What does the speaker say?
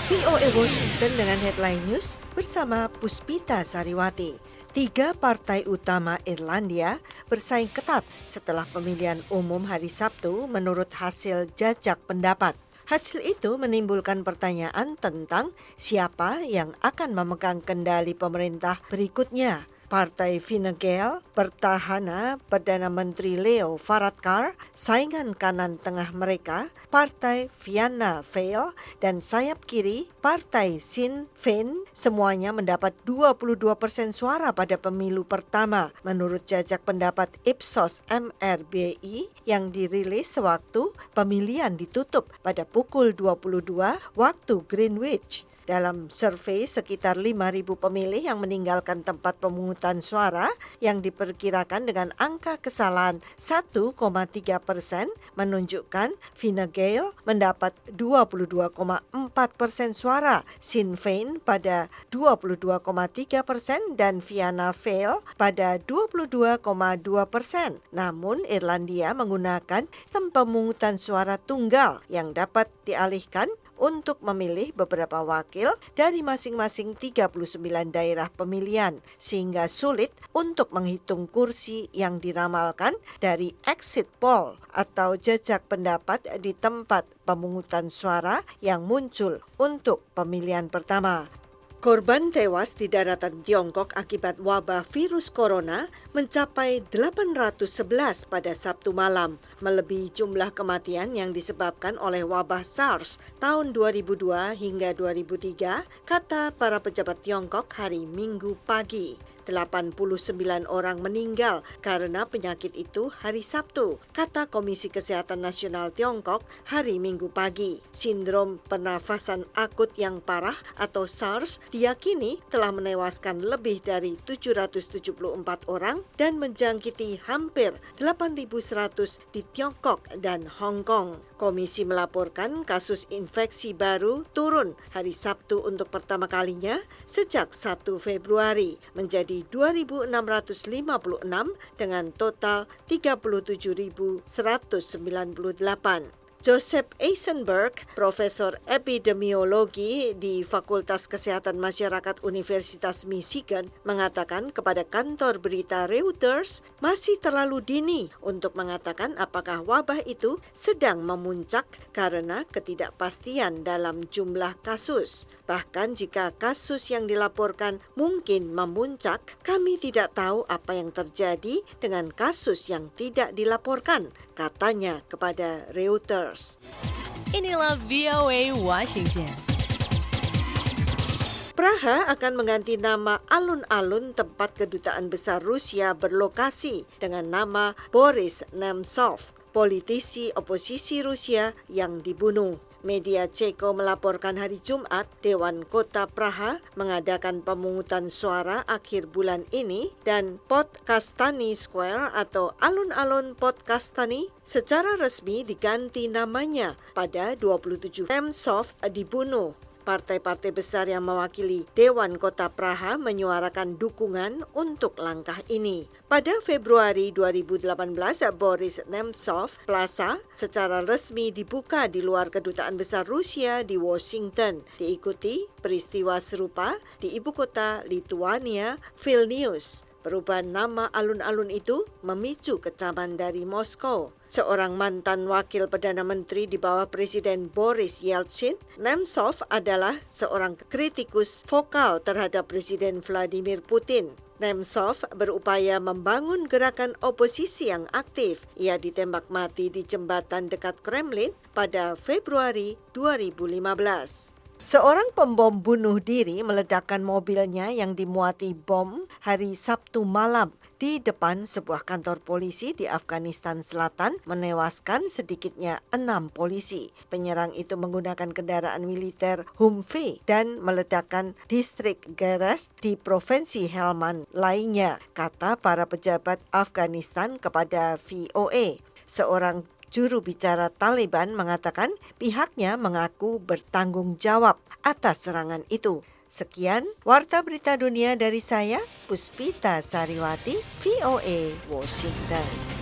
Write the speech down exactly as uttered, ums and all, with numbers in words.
V O A Washington dengan headline news bersama Puspita Sariwati. Tiga partai utama Irlandia bersaing ketat setelah pemilihan umum hari Sabtu menurut hasil jajak pendapat. Hasil itu menimbulkan pertanyaan tentang siapa yang akan memegang kendali pemerintah berikutnya. Partai Fine Gael Pertahanan Perdana Menteri Leo Varadkar, saingan kanan tengah mereka, Partai Fianna Fáil, dan sayap kiri, Partai Sinn Féin, semuanya mendapat dua puluh dua persen suara pada pemilu pertama, menurut jajak pendapat Ipsos M R B I yang dirilis sewaktu pemilihan ditutup pada pukul dua puluh dua waktu Greenwich. Dalam survei sekitar lima ribu pemilih yang meninggalkan tempat pemungutan suara yang diperkirakan dengan angka kesalahan satu koma tiga persen menunjukkan Fine Gael mendapat dua puluh dua koma empat persen suara, Sinn Féin pada dua puluh dua koma tiga persen dan Fianna Fáil pada dua puluh dua koma dua persen. Namun Irlandia menggunakan sistem pemungutan suara tunggal yang dapat dialihkan untuk memilih beberapa wakil dari masing-masing tiga puluh sembilan daerah pemilihan, sehingga sulit untuk menghitung kursi yang diramalkan dari exit poll atau jajak pendapat di tempat pemungutan suara yang muncul untuk pemilihan pertama. Korban tewas di daratan Tiongkok akibat wabah virus corona mencapai delapan ratus sebelas pada Sabtu malam, melebihi jumlah kematian yang disebabkan oleh wabah SARS tahun dua ribu dua hingga dua ribu tiga, kata para pejabat Tiongkok hari Minggu pagi. delapan puluh sembilan orang meninggal karena penyakit itu hari Sabtu, kata Komisi Kesehatan Nasional Tiongkok hari Minggu pagi. Sindrom pernafasan akut yang parah atau SARS diyakini telah menewaskan lebih dari tujuh ratus tujuh puluh empat orang dan menjangkiti hampir delapan ribu seratus di Tiongkok dan Hong Kong. Komisi melaporkan kasus infeksi baru turun hari Sabtu untuk pertama kalinya sejak satu Februari menjadi dua ribu enam ratus lima puluh enam dengan total tiga puluh tujuh ribu seratus sembilan puluh delapan. Joseph Eisenberg, Profesor Epidemiologi di Fakultas Kesehatan Masyarakat Universitas Michigan, mengatakan kepada kantor berita Reuters masih terlalu dini untuk mengatakan apakah wabah itu sedang memuncak karena ketidakpastian dalam jumlah kasus. Bahkan jika kasus yang dilaporkan mungkin memuncak, kami tidak tahu apa yang terjadi dengan kasus yang tidak dilaporkan, katanya kepada Reuters. Inilah V O A Washington. Praha akan mengganti nama alun-alun tempat kedutaan besar Rusia berlokasi dengan nama Boris Nemtsov, politisi oposisi Rusia yang dibunuh. Media Ceko melaporkan hari Jumat, Dewan Kota Praha mengadakan pemungutan suara akhir bulan ini dan Podkastany Square atau alun-alun Podkastany secara resmi diganti namanya pada dua puluh tujuh Nemtsov dibunuh. Partai-partai besar yang mewakili Dewan Kota Praha menyuarakan dukungan untuk langkah ini. Pada Februari dua ribu delapan belas, Boris Nemtsov Plaza secara resmi dibuka di luar Kedutaan Besar Rusia di Washington. Diikuti peristiwa serupa di ibu kota Lituania, Vilnius. Perubahan nama alun-alun itu memicu kecaman dari Moskow. Seorang mantan wakil Perdana Menteri di bawah Presiden Boris Yeltsin, Nemtsov adalah seorang kritikus vokal terhadap Presiden Vladimir Putin. Nemtsov berupaya membangun gerakan oposisi yang aktif. Ia ditembak mati di jembatan dekat Kremlin pada Februari dua ribu lima belas. Seorang pembom bunuh diri meledakkan mobilnya yang dimuati bom hari Sabtu malam di depan sebuah kantor polisi di Afghanistan Selatan, menewaskan sedikitnya enam polisi. Penyerang itu menggunakan kendaraan militer Humvee dan meledakkan distrik Geras di Provinsi Helmand lainnya, kata para pejabat Afghanistan kepada V O A. Seorang juru bicara Taliban mengatakan pihaknya mengaku bertanggung jawab atas serangan itu. Sekian Warta Berita Dunia dari saya, Puspita Sariwati, V O A Washington.